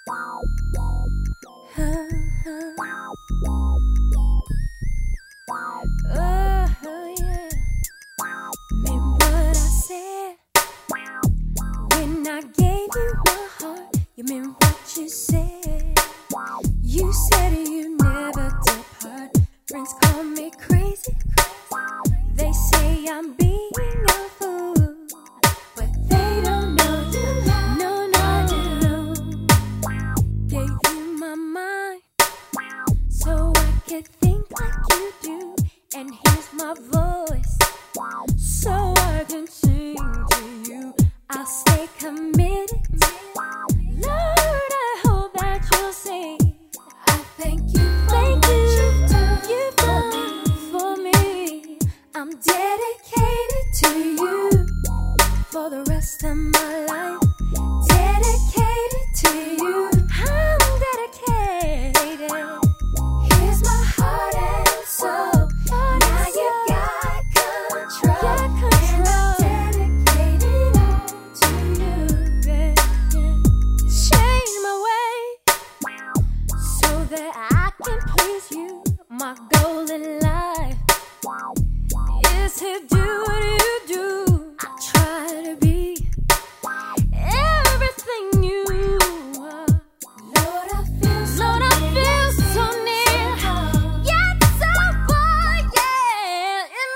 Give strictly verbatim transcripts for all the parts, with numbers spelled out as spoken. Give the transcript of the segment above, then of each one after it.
Oh, yeah. Meant what I said when I gave you my heart. You meant what you said. You said you never depart. Friends call me crazy. They say I'm being a fool, but they don't know you. No, no, I do. Gave you my mind so I could think like you do. And here's my voice so I can sing to you. I'll stay committed. Lord, I hope that you'll see. I thank you for thank what you, you've done, you've done for me. I'm dedicated to you for the rest of my life. Dedicated to you. I'm dedicated. Here's my heart and soul. Now you got control. And I'm dedicated all to you. Yeah, yeah. Change my way so that I can please you. My goal in life is to do what you do. I try to be everything you are. Lord, I feel so Lord, I feel so near, yet so far, yeah. In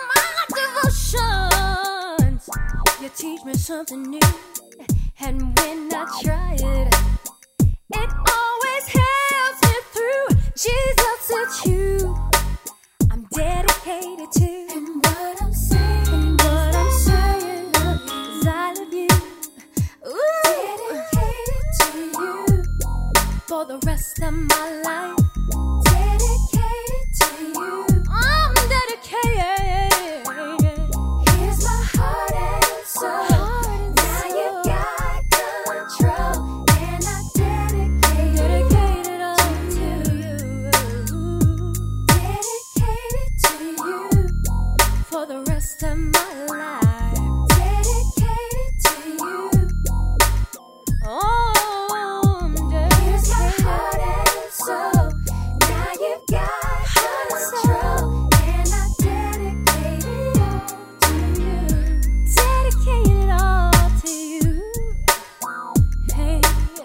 my devotions, you teach me something new, and when I try it, it always helps me through. Jesus, it's you I'm dedicated to. And what I'm saying, and what I'm saying, is I love you. Ooh. Dedicated to you for the rest of my life. Dedicated to you. I'm dedicated. Here's my heart and soul. Now you got control, and I dedicate dedicated all to you. Dedicated to you for the rest of my life. Dedicated to you. Oh, I'm dedicated. Here's my heart and soul. Now you've got control, and I dedicate it all to you. Dedicate it all to you. Hey, yeah.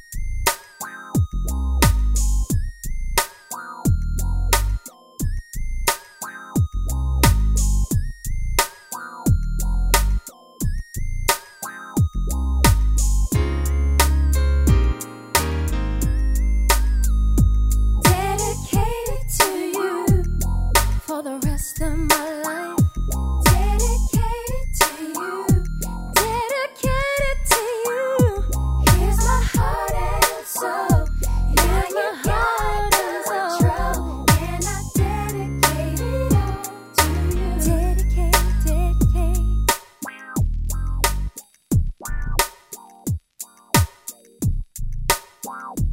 Dedicated to you for the rest of my life. Dedicated to you. Dedicated to you. Here's my heart and soul. Now you got control, and I dedicate it all to you. Dedicate, dedicate.